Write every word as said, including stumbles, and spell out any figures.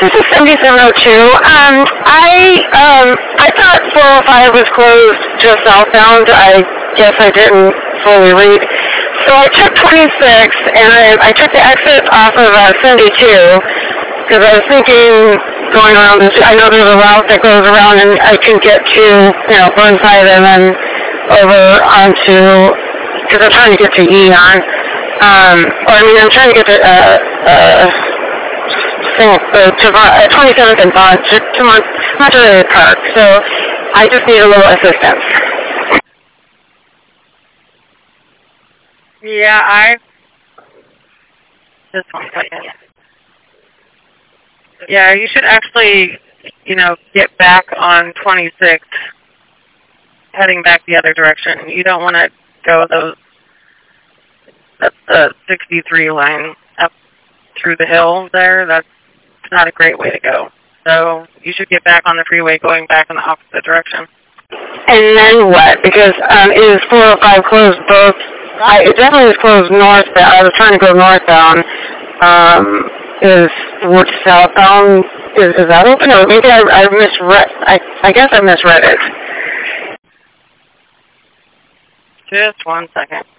This is seventy-seven oh two. Um, I um, I thought four oh five was closed just southbound. I guess I didn't fully read. So I took twenty-six, and I, I took the exit off of uh, seventy-two, because I was thinking going around this, I know there's a route that goes around, and I can get to, you know, Burnside and then over onto, because I'm trying to get to Eon. Um, or I mean, I'm trying to get to, uh, uh, Uh, to uh, twenty-seventh and Bond to, to Mont Monterey Park, so I just need a little assistance. Yeah, I just one second. Yeah, you should actually, you know, get back on twenty-six, heading back the other direction. You don't want to go those that's the sixty-three line up through the hill there. That's not a great way to go. So you should get back on the freeway going back in the opposite direction. And then what? Because um, is four oh five closed both? I, it definitely is closed northbound. I was trying to go northbound. Um, is which southbound? Is, is that open? Or maybe I, I misread. I, I guess I misread it. Just one second.